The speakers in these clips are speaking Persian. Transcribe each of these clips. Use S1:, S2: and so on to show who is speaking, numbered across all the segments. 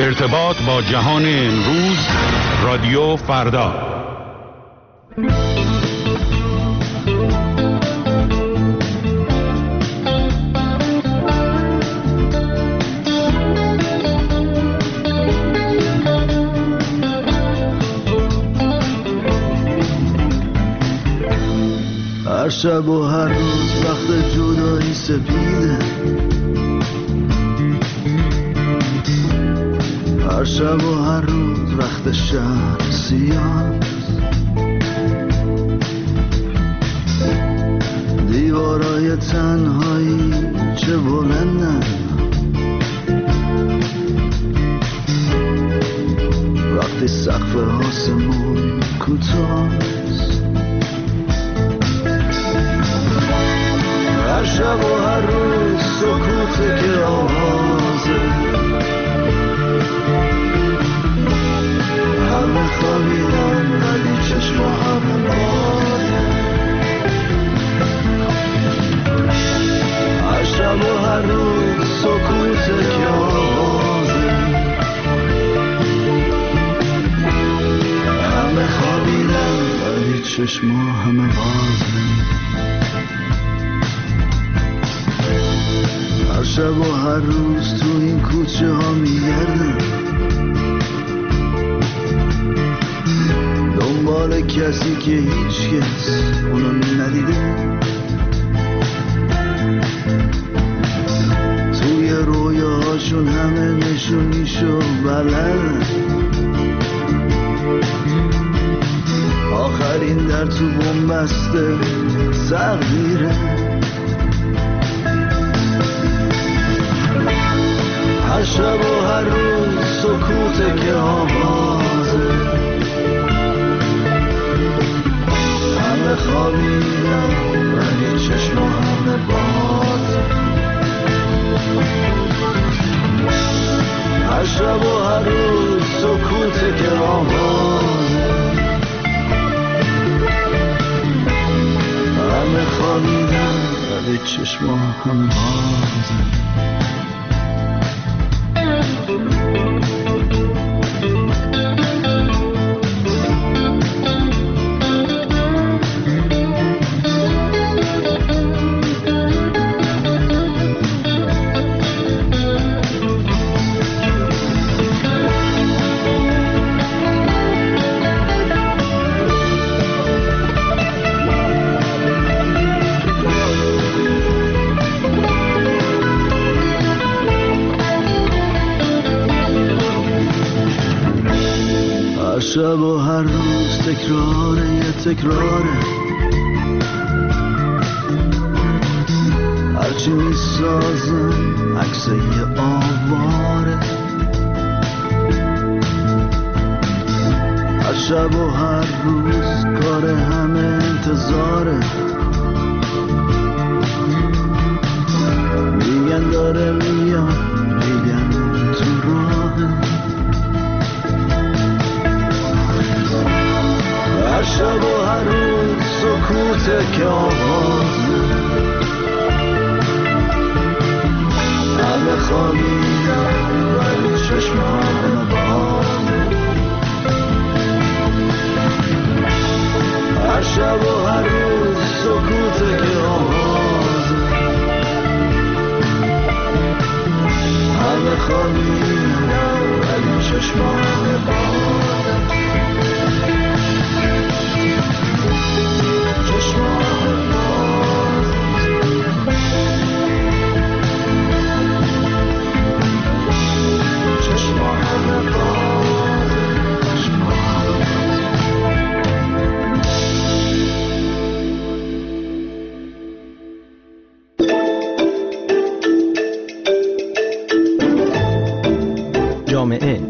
S1: ارتباط با جهان امروز، رادیو فردا.
S2: هر شب و هر روز وقت جدایی سپیده، هر شب و هر روز وقت شهر سیاست، دیوارای تنهایی چه بلندن، وقتی سقف آسمون کوتاست. هر شب و هر روز سکوته که آوازه، همه خوابیدن ولی چشم همه بازه. هر شب و هر روز سکوته که آوازه، همه خوابیدن ولی چشم همه بازه. هر شب و هر روز تو این کوچه ها میگردم، دنبال کسی که هیچ کس اونو ندیده، توی رویاهاشون همه نشونیشو بلدن، آخرین در تو بنبسته تقدیره. هر شب و هر روز سکوته که آوازه، همه خوابیدن ولی چشم همه بازه. هر شب و هر روز سکوته که آوازه، همه خوابیدن ولی چشم همه بازه. شب و هر روز تکراره یه تکراره، هرچی میسازم عکس یه آواره. هر شب و هر روز کار همه انتظاره، میگن داره میاد، میگن تو راهه. هر شب و هر روز سکوته که آوازه، همه خوابیدن ولی چشم همه بازه. هر شب و هر روز سکوته که آوازه، همه خوابیدن ولی چشم همه بازه.
S3: جامعه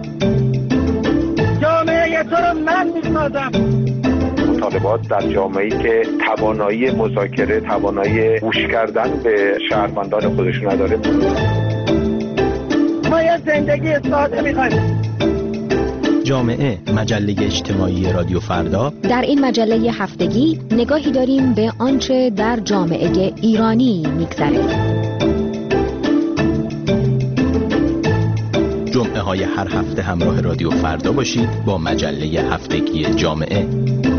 S3: تو رو من می‌سازم.
S4: مطالبات در جامعه‌ای که توانایی مذاکره، توانایی گوش کردن به شهروندان خودشون نداره.
S3: ما یه زندگی ساده می‌خوایم.
S5: جامعه، مجله اجتماعی رادیو فردا.
S6: در این مجله هفتگی نگاهی داریم به آنچه در جامعه ایرانی می‌گذره.
S5: جمعه های هر هفته همراه رادیو فردا باشید با مجله هفتگی جامعه.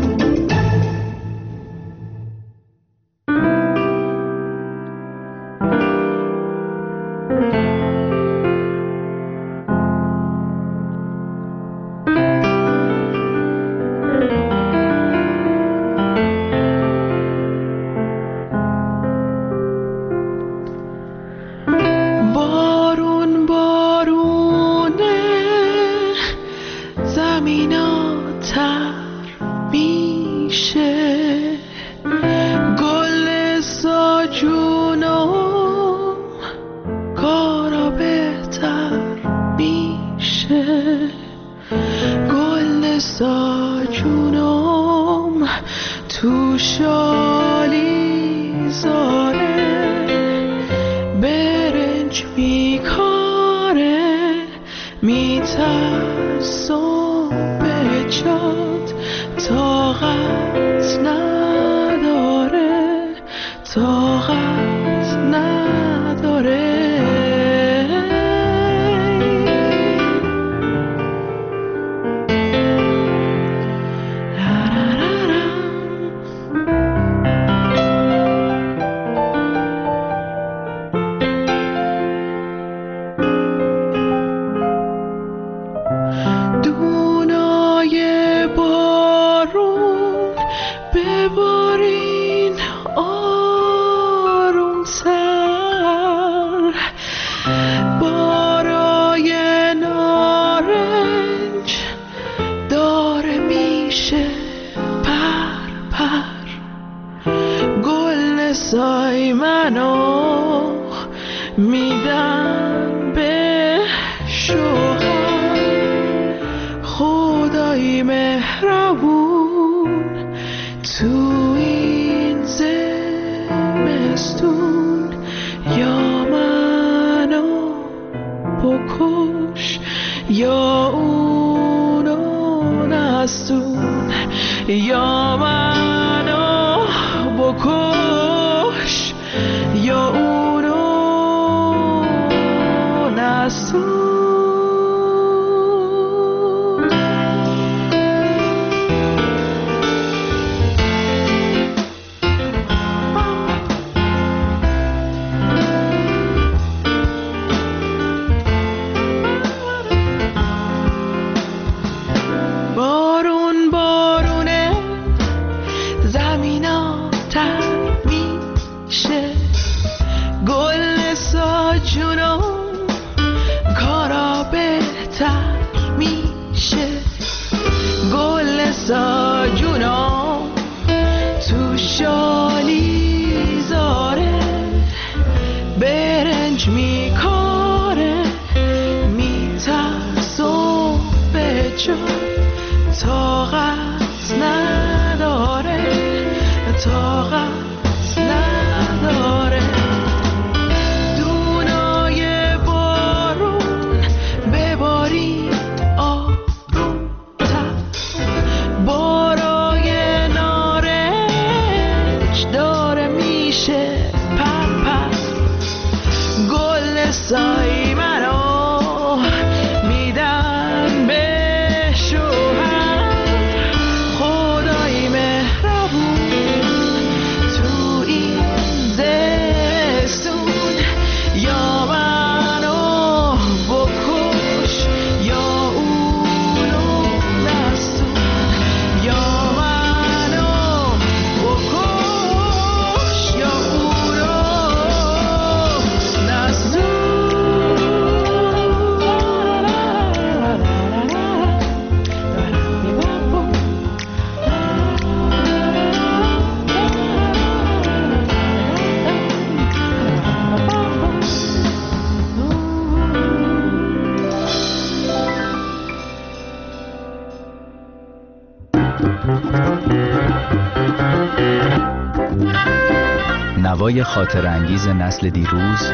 S7: نوای خاطرانگیز نسل دیروز،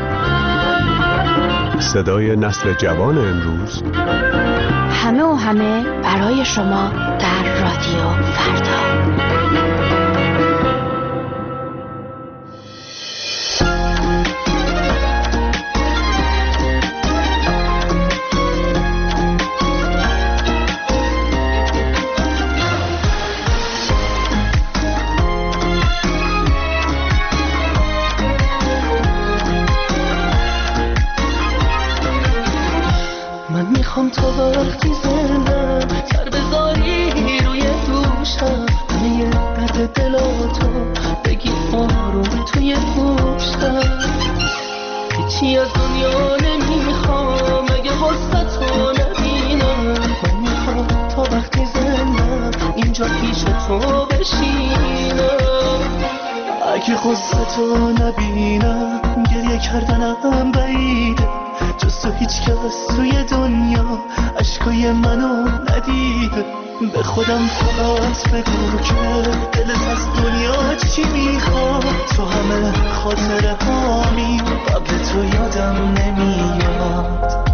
S8: صدای نسل جوان امروز،
S6: همه برای شما در رادیو فردا.
S2: میخوام تا وقتی زندم سر بذاری روی دوشم، همه درد دلاتو بگی آروم توی گوشم. هیچی از دنیا نمیخوام اگه واسطو نبینم، من میخوام تا وقتی زندم اینجا پیش تو بشینم. اگه غصتو نبینم گریه کردنم بعیده، جز تو هیچ کس توی دنیا عشقای منو ندیده. به خودم فقط بگو که دلت از دنیا چی میخواد، تو همه خاطره هامی قبل تو یادم نمیاد.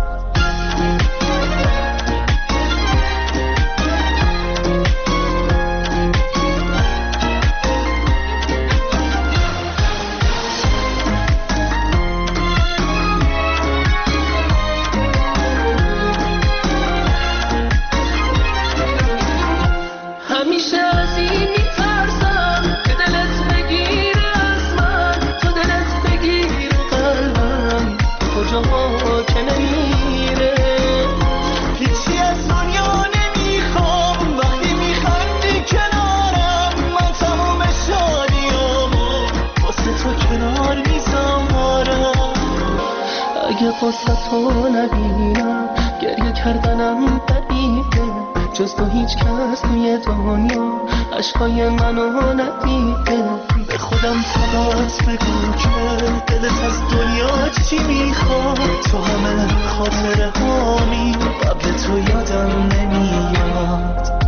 S2: واسطو نبینم گریه کردنم بعیده، جز تو هیچ کس توی دنیا عشقای منو ندیده. به خودم فقط بگو که دلت از دنیا چی میخواد، تو همه خاطره هامی قبل تو یادم نمیاد.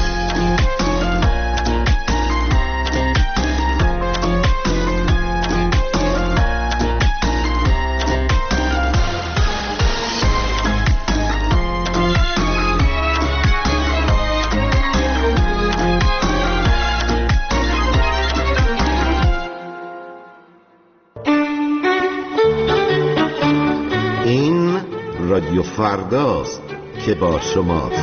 S9: رادیو فرداست که با شماست.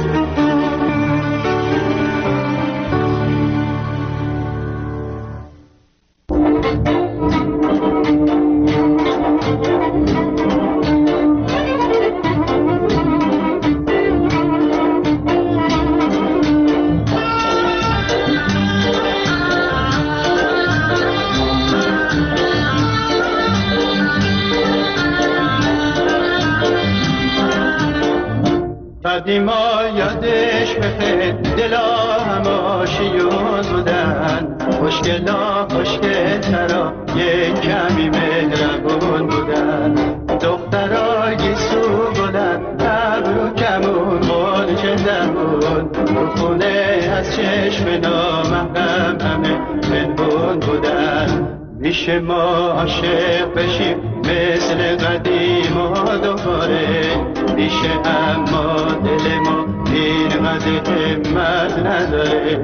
S10: قدیما یادش بخیر دلا هماشیون بودن، خوشگلا خوشگلترا یک کمی مهربون بودن. دخترا گیسو بودن ابرو کمون قرچه زبون، رو خونه از چشم نامحرم همه منبون بودن. میشه ما عاشق بشیم مثل قدیم و دوباره، میشه اما دل ما اینقدر همت نداره.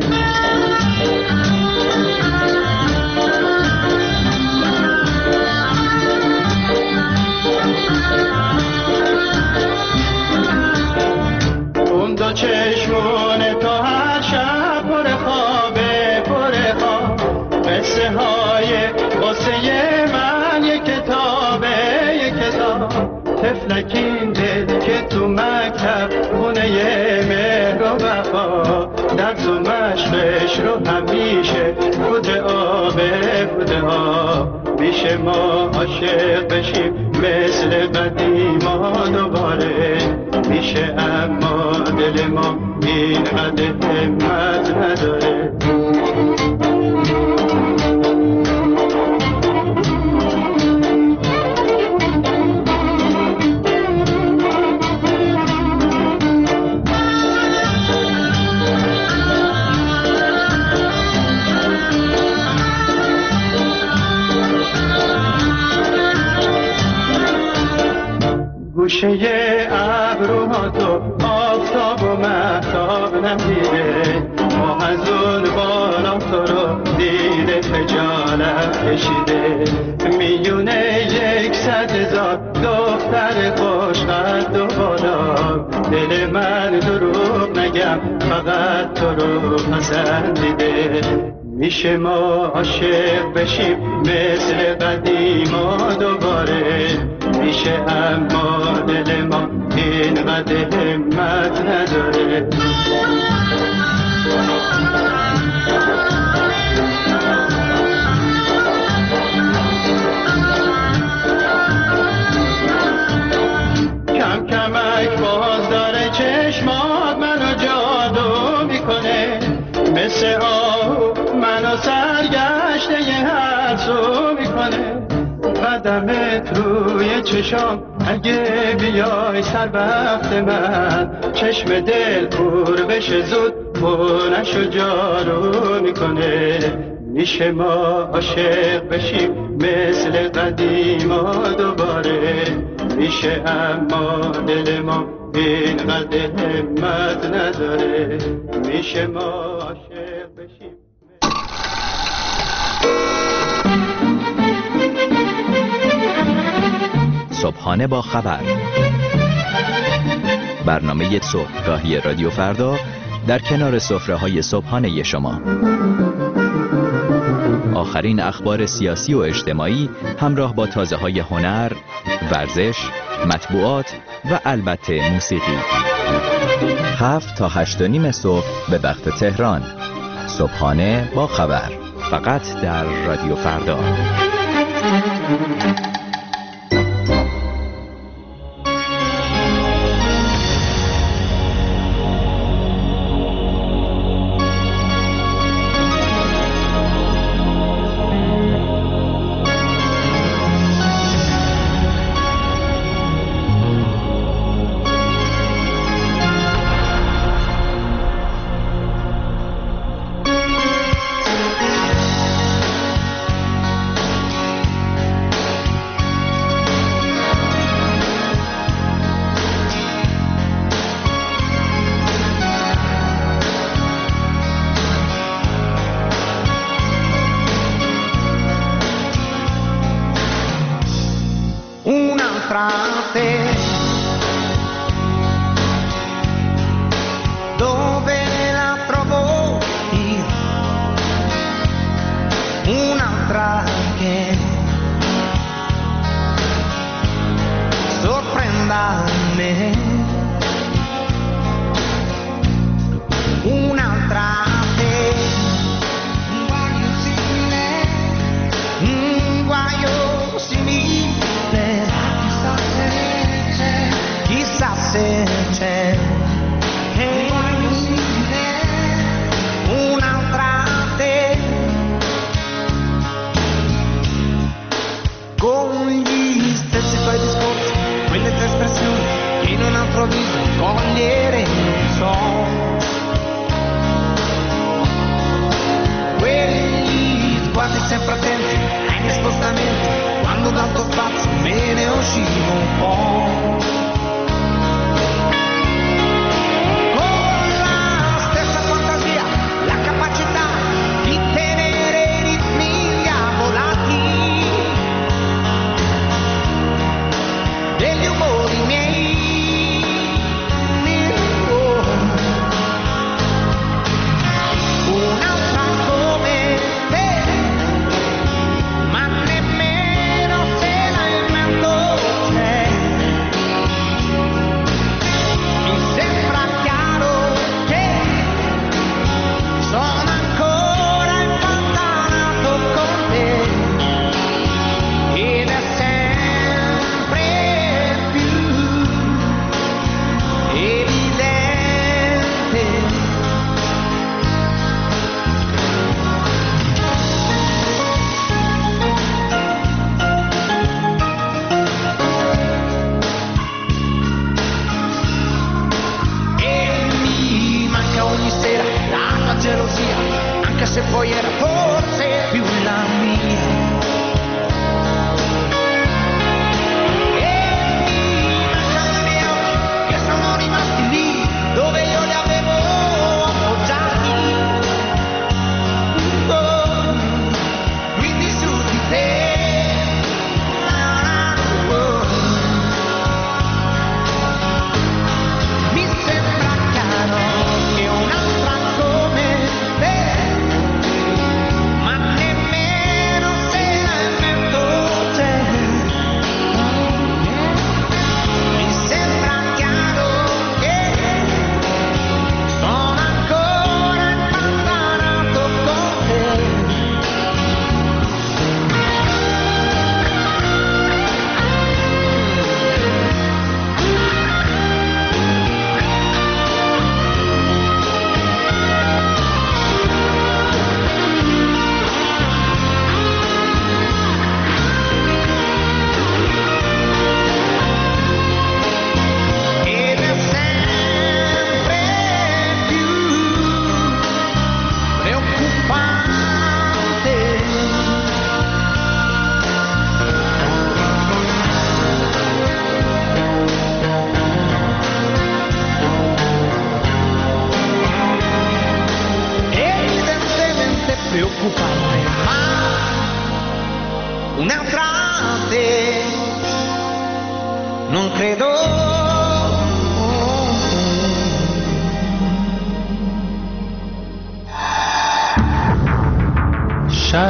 S10: اون دو چشمونه تا هر شب پر خوابه پر خواب، قصه های قصه من یک کتابه یک کتاب. تفلکین دل که تو مکتب خونه مهر و وفا، درس و مشقش رو همیشه بوده آبه بوده ها. میشه ما عاشق بشیم مثل قدیما دوباره، میشه اما دل ما اینقدر همت نداره. گوشه ابروها تو آفتاب و مهتاب نمیده، ما از اون بالا تو رو دیده خجالت کشیده. میونه 100,000 دختر خوشقد و بالا، دل من دروغ نگم فقط تو رو پسندیده. میشه ما عاشق بشیم مثل قدیما دوباره، میشه اما دل ما اینقدر اینقدر همت نداره. کم کمک باز داره چشمات منو جادو میکنه، مثل آهو منو سرگشته حدسو میکنه. قدمت روی چشام اگه بیای سر وقت من، چشم دل پر بشه زود خونشو جارو میکنه. میشه ما عاشق بشیم مثل قدیما دوباره، میشه اما دل ما اینقدر همت نداره. میشه ما عاشق بشیم.
S7: صبحانه با خبر، برنامه صبحگاهی رادیو فردا در کنار سفره‌های صبحانه شما. آخرین اخبار سیاسی و اجتماعی همراه با تازه‌های هنر، ورزش، مطبوعات و البته موسیقی. 7 تا 8:30 صبح به وقت تهران. صبحانه با خبر، فقط در رادیو فردا.
S11: degli umori miei,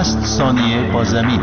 S1: 60 ثانیه با زمین.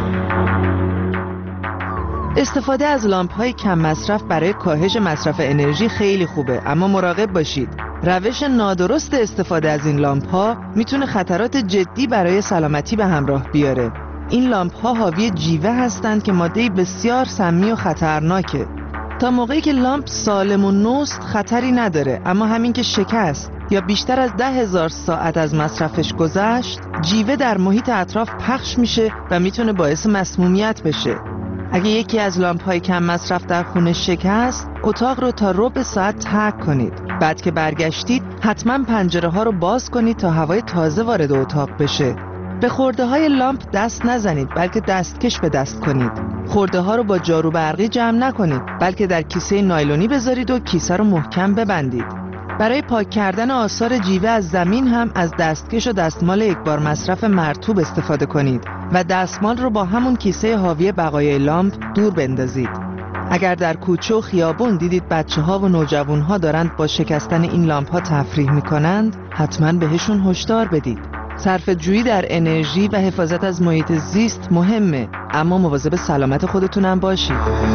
S11: استفاده از لامپ‌های کم مصرف برای کاهش مصرف انرژی خیلی خوبه، اما مراقب باشید. روش نادرست استفاده از این لامپ‌ها میتونه خطرات جدی برای سلامتی به همراه بیاره. این لامپ‌ها حاوی جیوه هستند که ماده‌ای بسیار سمی و خطرناکه. تا موقعی که لامپ سالم و نوست خطری نداره، اما همین که شکست یا بیشتر از 10,000 ساعت از مصرفش گذشت، جیوه در محیط اطراف پخش میشه و میتونه باعث مسمومیت بشه. اگه یکی از لامپ‌های کم مصرف در خونه شکست، اتاق رو تا ربع ساعت ترک کنید. بعد که برگشتید، حتما پنجره‌ها رو باز کنید تا هوای تازه وارد اتاق بشه. به خرده‌های لامپ دست نزنید، بلکه دستکش به دست کنید. خرده‌ها رو با جارو برقی جمع نکنید، بلکه در کیسه نایلونی بذارید و کیسه رو محکم ببندید. برای پاک کردن آثار جیوه از زمین هم از دستکش و دستمال یکبار مصرف مرطوب استفاده کنید و دستمال رو با همون کیسه حاوی بقایای لامپ دور بندازید. اگر در کوچه و خیابون دیدید بچه‌ها و نوجوان‌ها دارند با شکستن این لامپ‌ها تفریح می‌کنند، حتما بهشون هشدار بدید. صرفه‌جویی در انرژی و حفاظت از محیط زیست مهمه، اما مواظب سلامت خودتون هم باشید.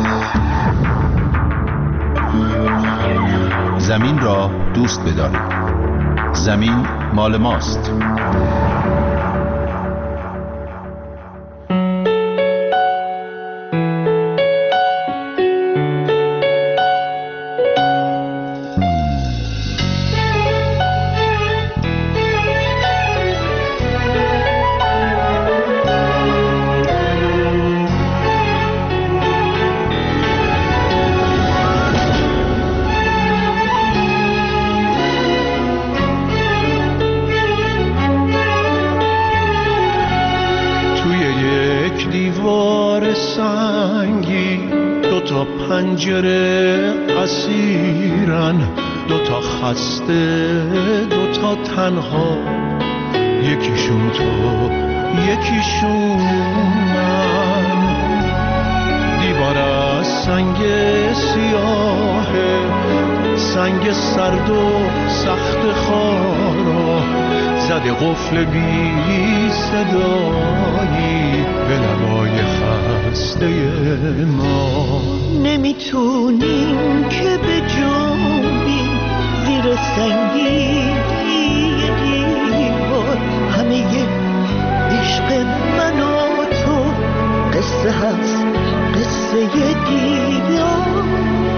S1: زمین را دوست بدارید. زمین مال ماست.
S10: پنجره اسیرن، دوتا خسته دوتا تنها، یکیشون تو یکیشون من. دیوار از سنگ سیاهه، سنگ سرد و سخت خارا، زده قفل بی صدایی به لبای خسته ما.
S2: نمیتونیم که به جنبیم زیر سنگین دیوار، همه عشق من و تو قصه هست، قصه دیدار.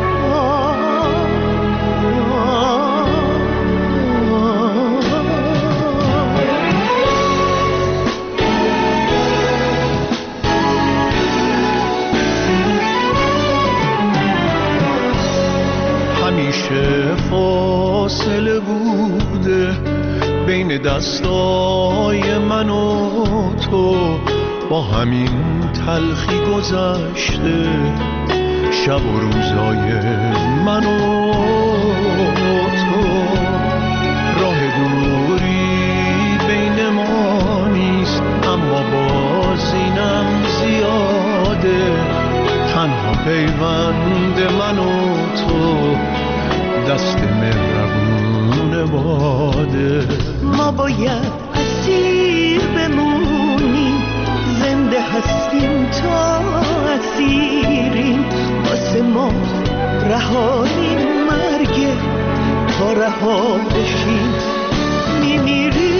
S10: همیشه فاصله بوده بین دستای من و تو، با همین تلخی گذشته شب و روزای من و تو. راه دوری بین ما نیست، اما باز اینم زیاده، تنها پیوند من و تو دست مهربون باده.
S2: ما باید اسیر بمونیم، زنده هستیم تا اسیریم، واسه ما رهاییم مرگه، تا رها بشیم میمیریم.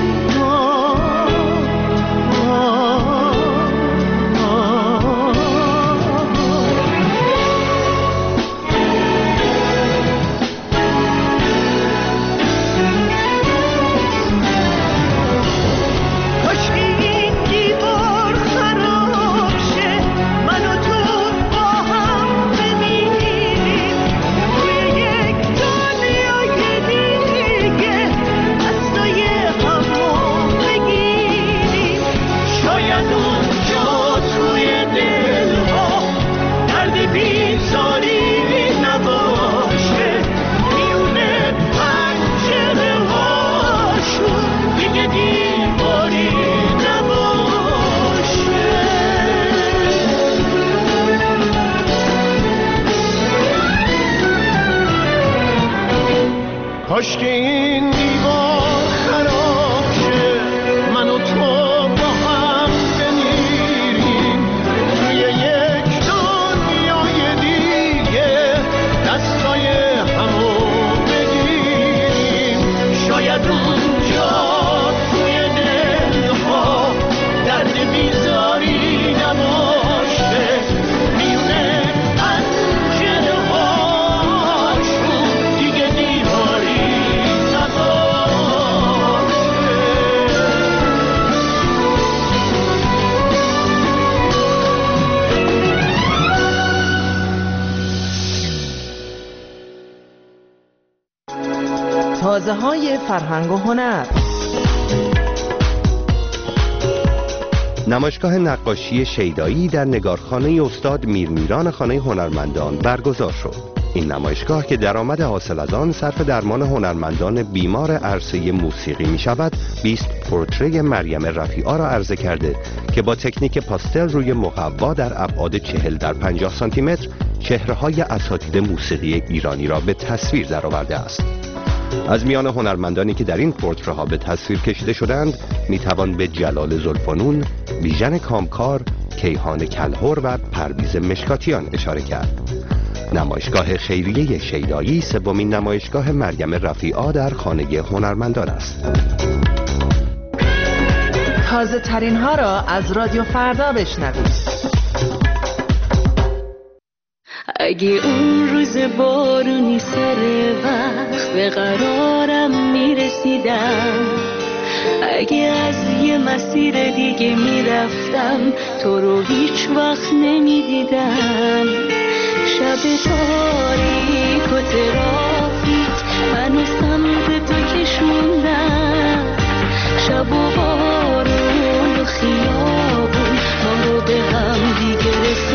S10: کاش که این دیوار خراب شه، من و تو با هم
S11: تازه‌های فرهنگ و هنر.
S8: نمایشگاه نقاشی شیدایی در نگارخانه استاد میرمیران خانه هنرمندان برگزار شد. این نمایشگاه که درآمد حاصل از آن صرف درمان هنرمندان بیمار عرصه موسیقی می شود، 20 پورتری مریم رفیعی را عرضه کرده که با تکنیک پاستل روی مقوا در ابعاد 40 در 50 سانتی متر چهره‌های اساتید موسیقی ایرانی را به تصویر درآورده است. از میان هنرمندانی که در این پورتره‌ها به تصویر کشیده شدند میتوان به جلال زلفنون، بیژن کامکار، کیهان کلهر و پرویز مشکاتیان اشاره کرد. نمایشگاه خیریه شیدایی سومین نمایشگاه مریم رفیعی در خانه هنرمندان است.
S11: تازه ترین ها را از رادیو فردا بشنوید.
S2: اگه اون روز بارونی سر وقت به قرارم میرسیدم، اگه از یه مسیر دیگه میرفتم تو رو هیچ وقت نمیدیدم، شب تاریک و ترافیک منو سمت تو کشوندم، شب و بارون و خیابون ما رو به هم دیگه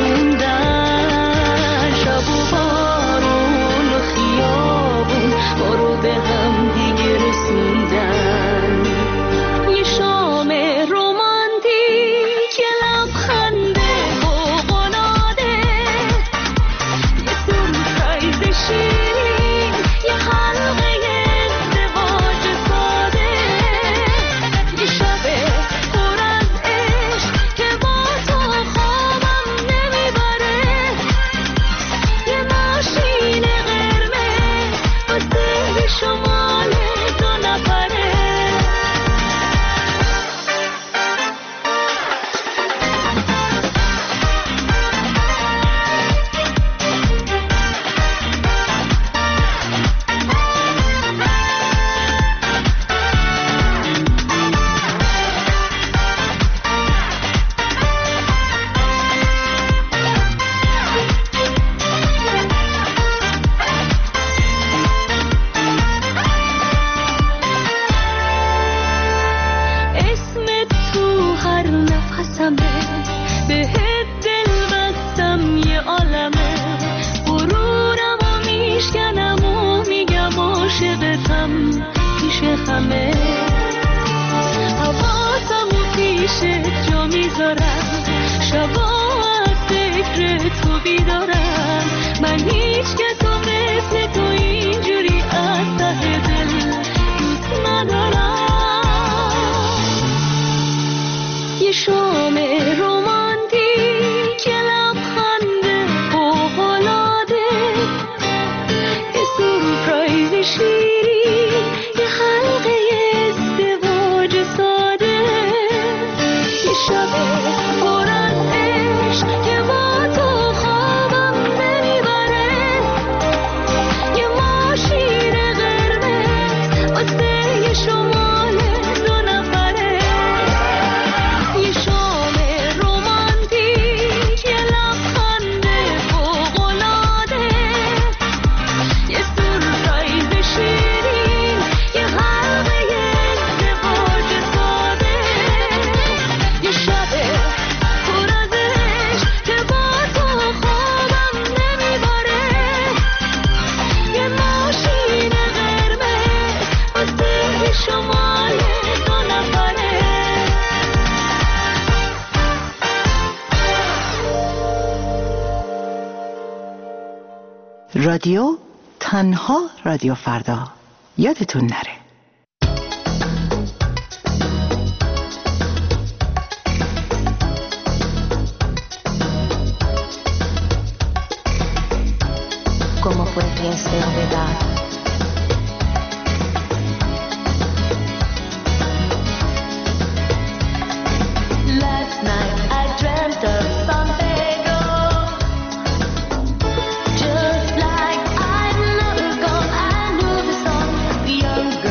S2: رسوندن، شب و بارون و خیابون ما رو به هم دیگه رسوندن. یه شام رومانتیک، یه لبخند فوق‌العاده، یه سورپرایز شیرین، یه حلقه ازدواج ساده، یه شب پر از عشق که با تو خوابم نمیبره، یه ماشین قرمز واسه شمال دو نفره. اسمت تو هر نفسمه، بهت دل بستم یه عالمه، غرورم و میشکنم و میگم عاشقتم پیش همه، حواسم و پیشت جا میذارم، شبا از فکر تو بیدارم، من هیچ کسو مثل تو اینجوری از ته دل دوست ندارم. یه شام رومانتیک، یه لبخند فوق‌العاده، یه سورپرایز شیرین، یه حلقه ازدواج ساده، یه شب پر از عشق که با تو خوابم نمیبره، یه ماشین قرمز واسه شمال دو نفره. یه شام رومانتیک، یه لبخند فوق‌العاده، یه سورپرایز شیرین، یه حلقه ازدواج ساده، یه شب پر از عشق که با تو خوابم نمیبره، یه ماشین قرمز واسه شمال دو نفره.
S11: رادیو تنها رادیو فردا، یادتون نره.
S6: ¿Cómo fue que esta novedad?
S2: Last night I dreamt of San Pedro, just like I'd never gone. I knew the song, the young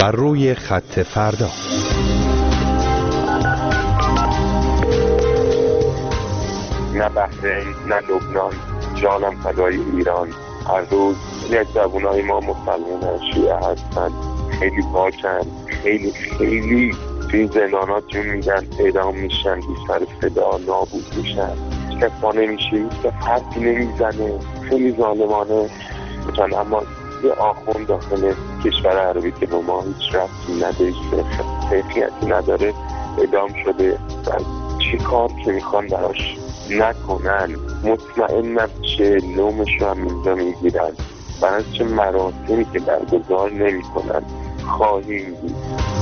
S8: بر روی خط فردا.
S4: نه بحرین نه لبنان، جانم فدای ایران. هر روز یک جوانای ما مسلمان شیعه هستن، خیلی پاکن، خیلی توی زندانات جون میدن، اعدام میشن، بی سر صدا نابود میشن، کفا نمیشه، حرفی نمیزنه، خیلی ظالمانه میتونن. اما یه آخوند داخل کشور عربی که به ما هیچ ربطی نداره، حیثیتی نداره، اعدام شده و چی کار که میخوان براش نکنن، مطمئنم چه لومش رو هم اینجا میگیرن، برای چه مراسمی که برگزار نمیکنن خواهیم دید.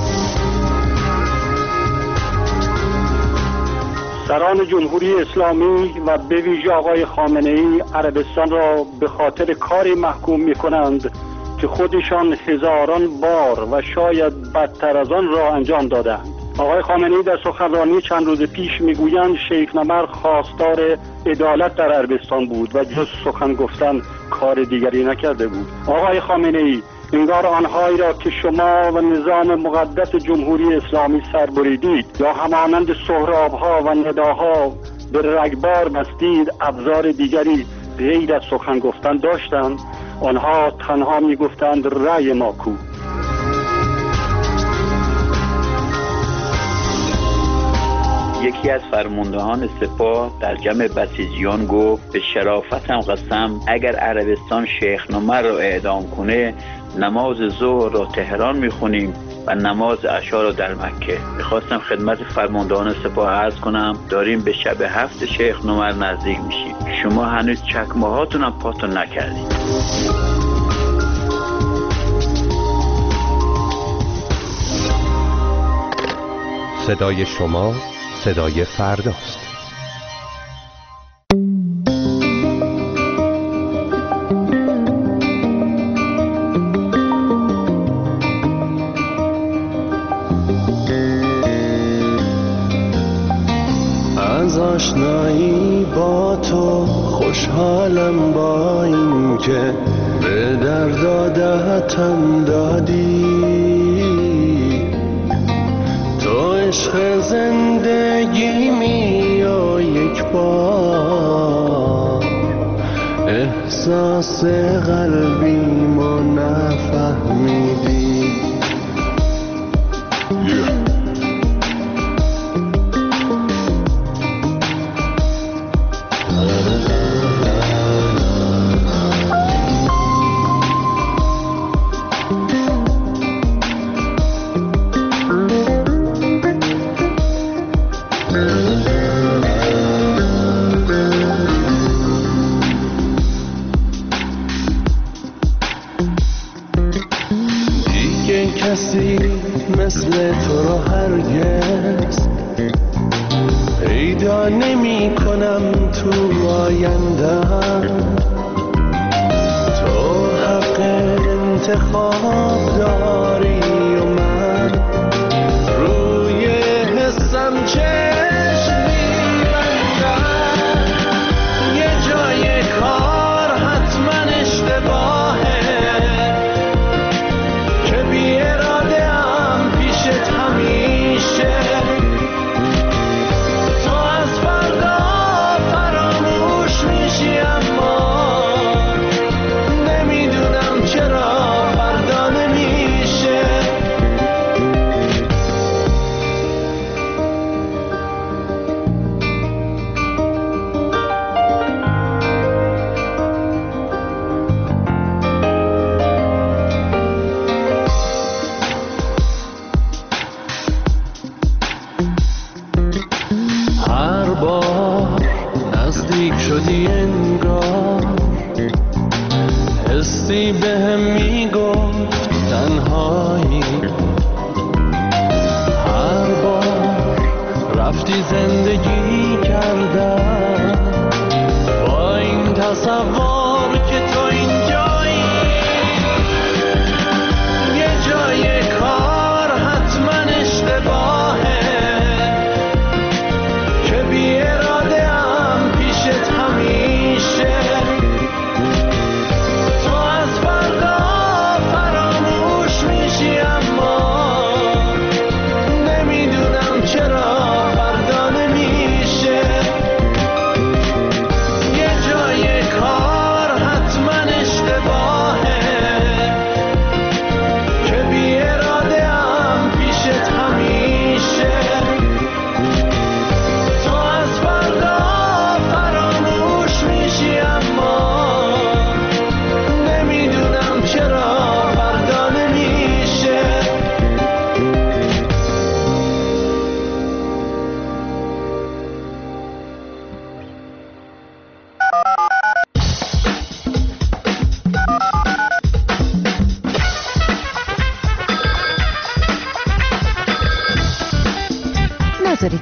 S3: سران جمهوری اسلامی و به ویژه آقای خامنه‌ای عربستان را به خاطر کاری محکوم می‌کنند که خودشان هزاران بار و شاید بدتر از آن را انجام دادند. آقای خامنه‌ای در سخنرانی چند روز پیش میگویند شیخ نمر خواستار عدالت در عربستان بود و جز سخن گفتن کار دیگری نکرده بود. آقای خامنه‌ای، انگار آنهایی را که شما و نظام مقدس جمهوری اسلامی سربریدید یا همانند سهراب‌ها و نداها به رگبار بستید ابزار دیگری غیر از سخن گفتن داشتند. آنها تنها میگفتند رأی ما کو.
S12: یکی از فرماندهان سپاه در جمع بسیجیان گفت به شرافتم قسم اگر عربستان شیخ نمر را اعدام کنه نماز ظهر را تهران میخونیم و نماز عشا را در مکه. میخواستم خدمت فرماندهان سپاه عرض کنم داریم به شب 7 شیخ نمر نزدیک میشیم، شما هنوز چکمه هاتون هم پاتون نکردید.
S8: صدای شما صدای فرداست.
S10: از آشنایی با تو خوشحالم، با این که به درد عادتم دادی، تو عشق زندگیمی و یک بار احساس قلبیمو نفهمیدی. کسی مثل تو رو هرگز پیدا نمی کنم تو آیندم، تو حق انتخاب داری و من روی حسم چشم می‌بندم. یه جای کار حتما اشتباهه که بی اراده هم پیشت همیشه، تو از فردا فراموش میشی اما نمیدونم چرا فردا نمیشه. هر بار نزدیک شدی انگار حسی بهم میگفت تنهایی، هر بار رفتی زندگی کردم با این تصور که تو اینجایی. یه جای کار حتما اشتباهه که بی اراده هم پیشت همیشه، تو از فردا فراموش میشی اما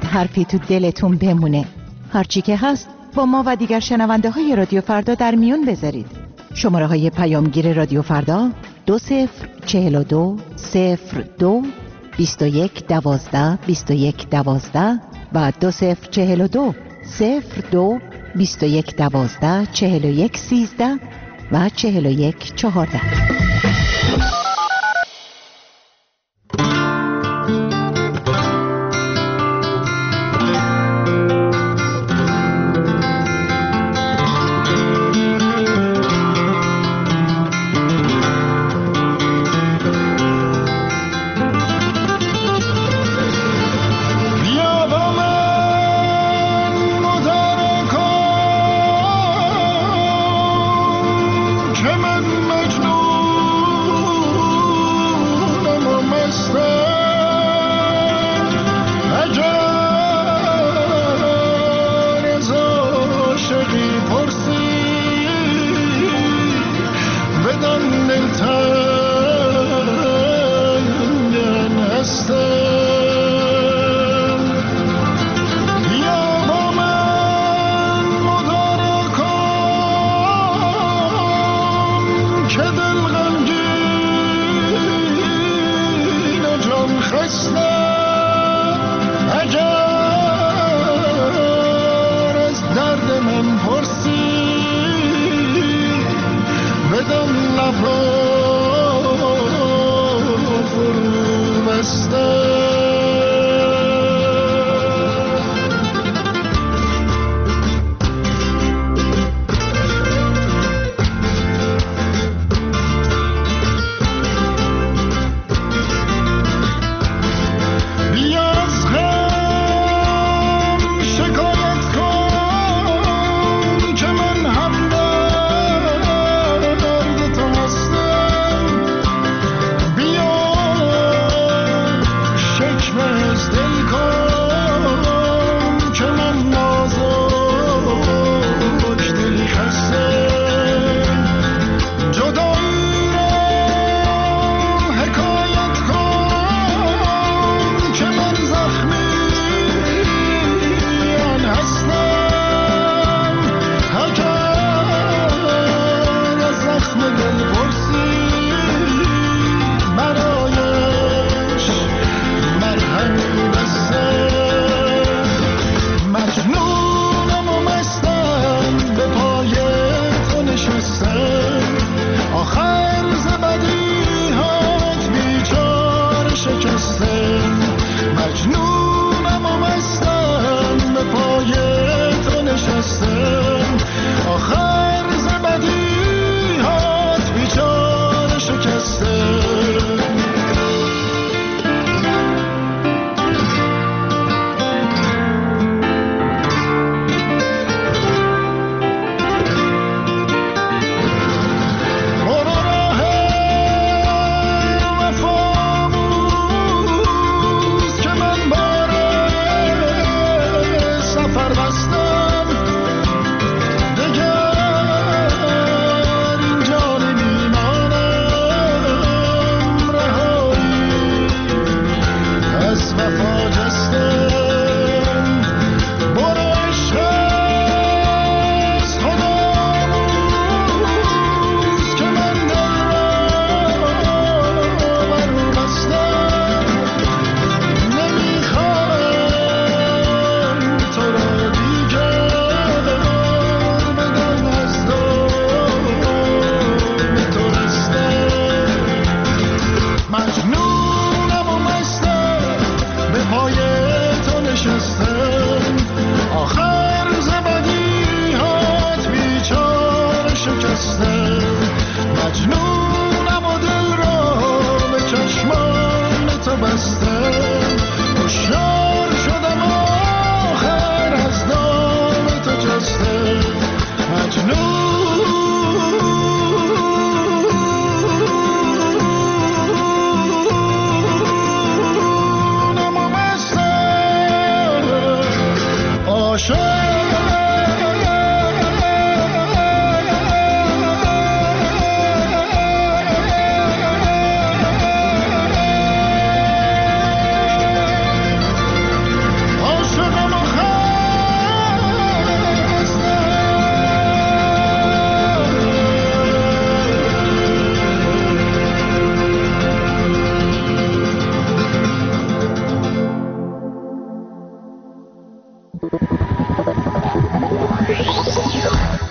S13: حرفی تو دلتون بمونه. هرچی که هست با ما و دیگر شنونده های رادیو فردا در میون بذارید. شماره های پیامگیر رادیو فردا 2042 02 21 12 21 12 و 2042 02 21 12 41 13 و 41 14.
S14: که من مجنون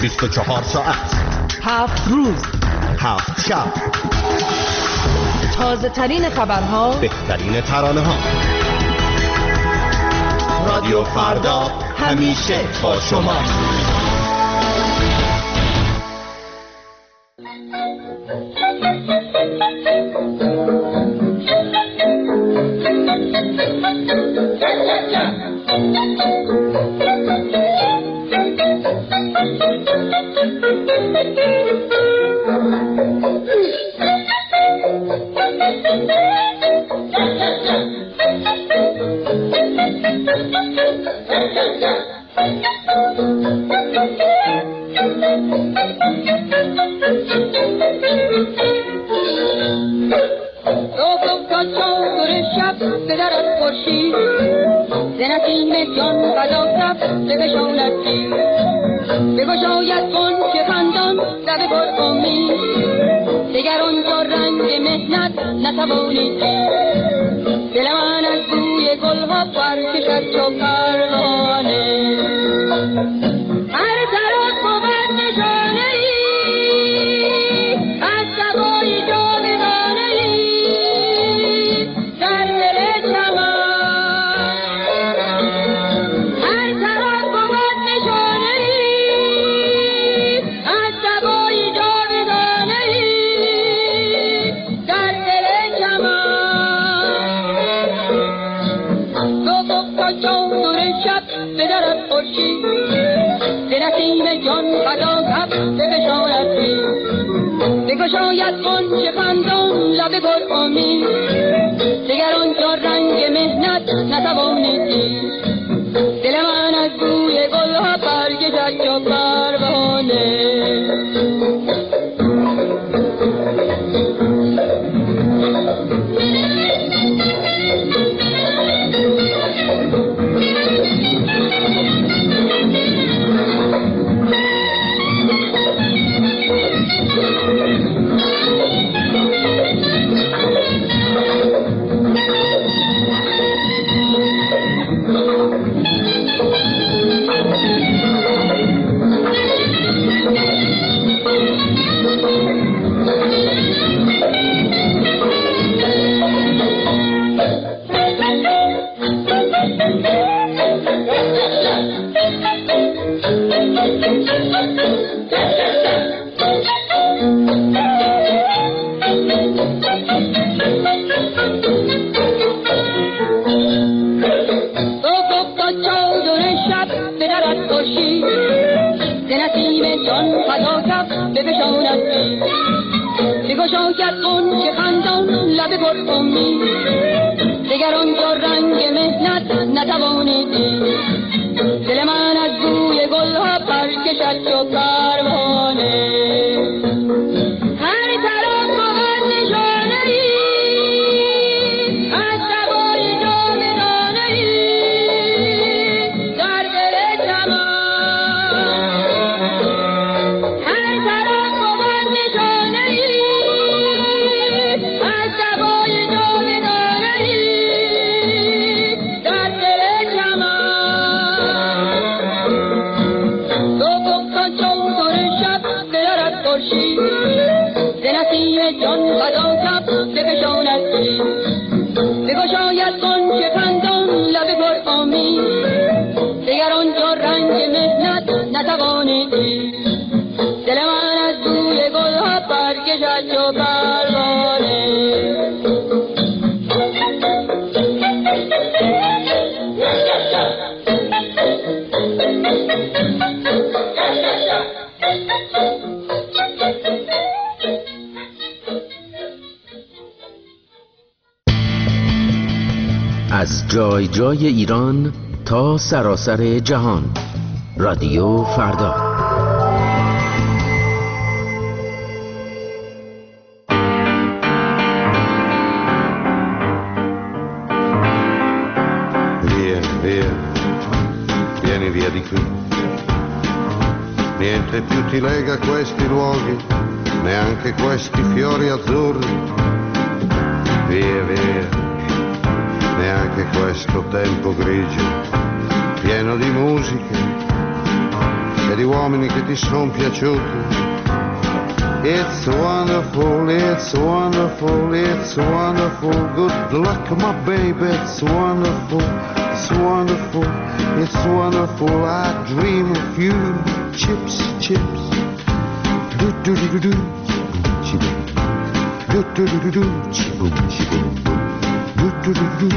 S8: 24 ساعت
S11: 7 روز
S8: 7 شب
S11: تازه ترین خبرها،
S8: بهترین ترانه ها.
S10: رادیو فردا همیشه با شما.
S14: از جای جای ایران تا سراسر جهان، رادیو فردا.
S15: Vieni via di qui. Niente più ti lega questi luoghi, neanche questi fiori azzurri. Via, via. Neanche questo tempo grigio, pieno di musiche, e di uomini che ti sono piaciuti. It's wonderful, it's wonderful, it's wonderful. Good luck, my baby, it's wonderful, it's wonderful, it's wonderful. I dream of you. Chips, chips. Do do do do do. Chiboom. Do do do do do. Chiboom, chiboom. Do do do do.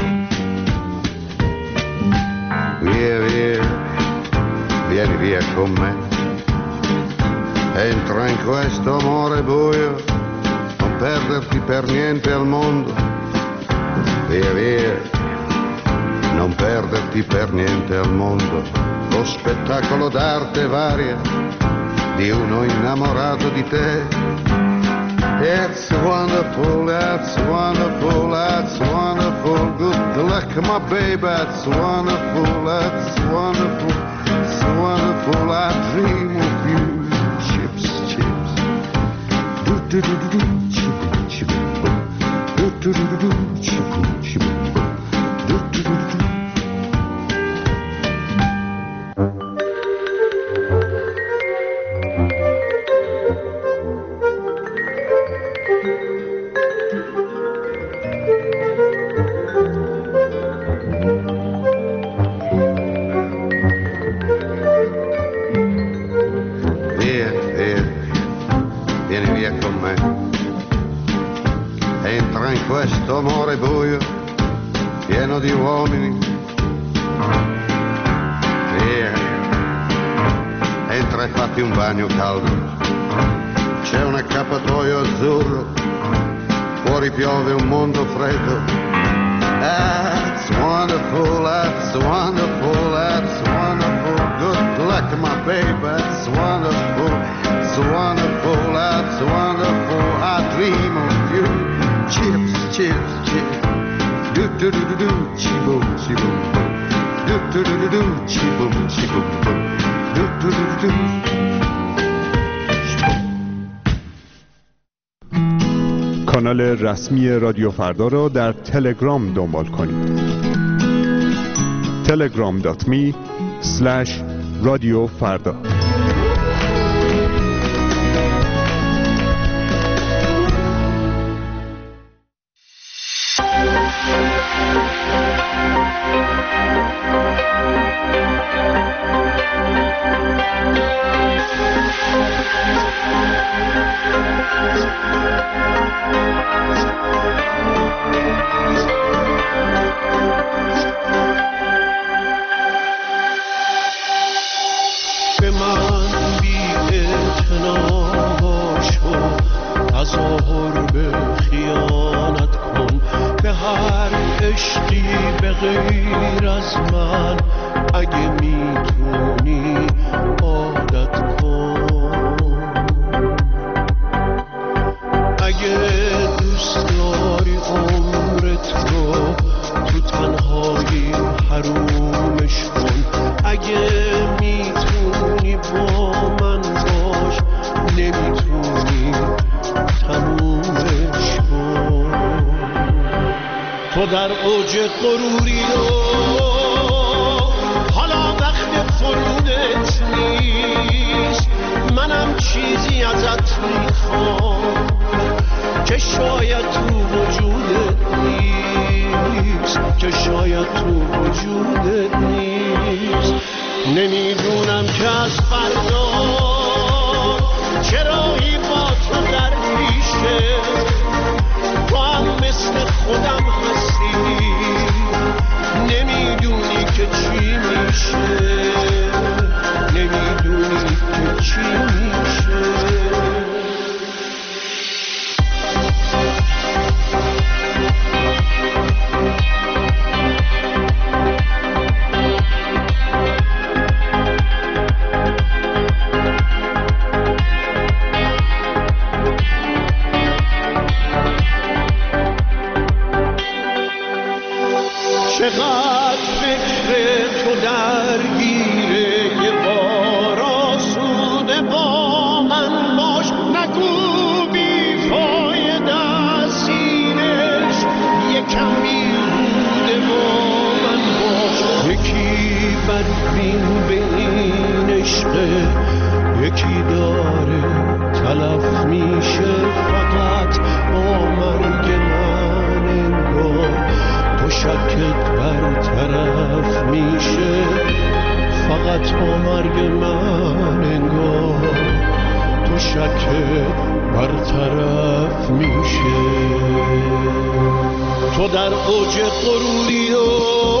S15: Via, via. Vieni via con me. Entra in questo amore buio, non perderti per niente al mondo. Via, via. Non perderti per niente al mondo. Lo spettacolo d'arte varia di uno innamorato di te. It's wonderful, that's wonderful, that's wonderful. Good luck, my baby, that's wonderful, that's wonderful, it's wonderful. I dream of you. Chips, chips. Do do do do do. Chiboom, chiboom. Do do do do do. Chiboom, chiboom. Do do do do do. Questo amore buio, pieno di uomini. Via, entra e fatti un bagno caldo. C'è un accappatoio azzurro, fuori piove un mondo freddo. That's wonderful, that's wonderful, that's wonderful. Good luck, my baby, that's wonderful, it's wonderful, that's wonderful. I dream of you. Chips, chips, chips. Do do do do do. Chiboom, chiboom. Do do do do do. Chiboom, chiboom. Do do do do do.
S16: کانال رسمی رادیو فردا را در تلگرام دنبال کنید. telegram.me/رادیوفردا.
S10: تو در اوج غروری رو حالا وقت فرودت نیست. منم چیزی ازت میخوام که شاید تو وجودت نیست، که شاید تو وجودت نیست. نمیدونم که از فردا چرایی با تو در پیشه، تو هم مثل خودم هستی، نمیدونی که چی میشه، نمیدونی که چی میشه. چقدر فکر تو درگیره، یه بار آسوده با من باش، نگو بیفایده است اینش، یکم بیهوده با من باش. یکی بدبین به این عشق یکی داره تلف میشه، فقط با مرگ من انگار تو شکت برطرف میشه، فقط با مرگ من انگار تو شکت برطرف میشه. تو در اوج غروری و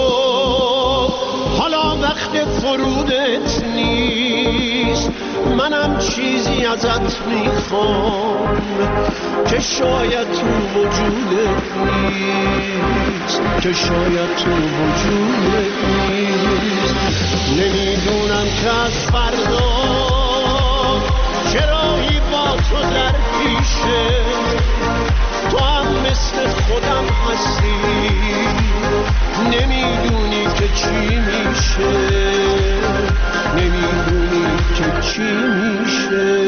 S10: حالا وقت فرودت نیست، منم چیزی ازت میخوام که شاید تو وجودت نیست، که شاید تو وجودت نیست. نمیدونم که از فردا چرایی با تو در پیشه، تو هم مثل خودم هستی، نمیدونی که چی میشه، نمیدونی که چی میشه.